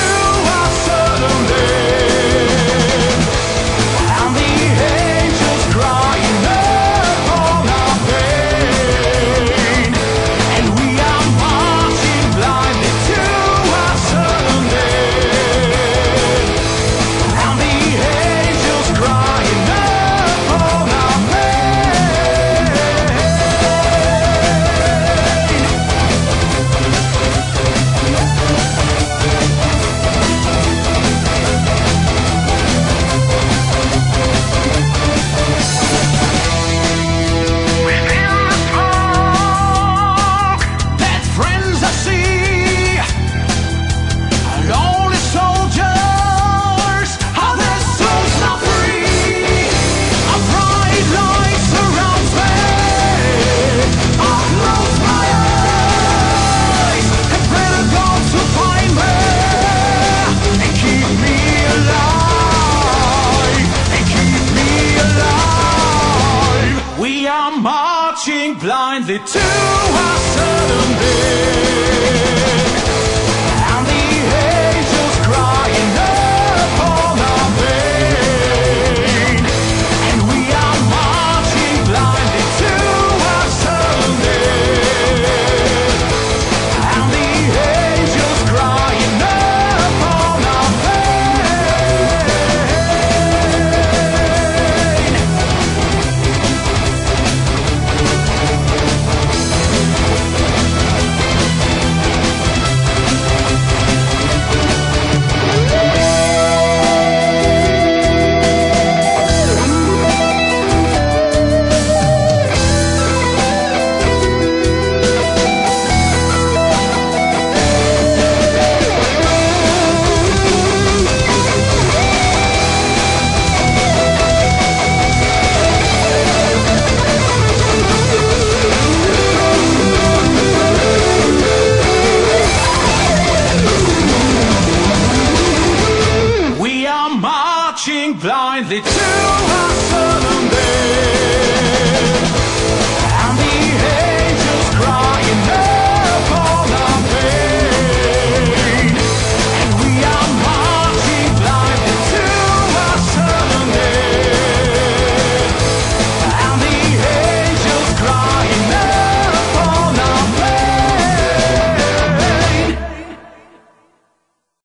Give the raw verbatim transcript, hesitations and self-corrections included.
a certain end, and the angels crying upon our pain, and we are marching blindly to a certain end, and the angels crying upon our pain. That friends I see are lonely soldiers, how their souls are free. A bright light surrounds me. I close my eyes and pray to God to find me and keep me alive, and keep me alive. We are marching blindly to a certain end, and the angels crying upon our pain, and we are marching blindly to a certain end, and the angels crying upon our pain. We are marching blindly to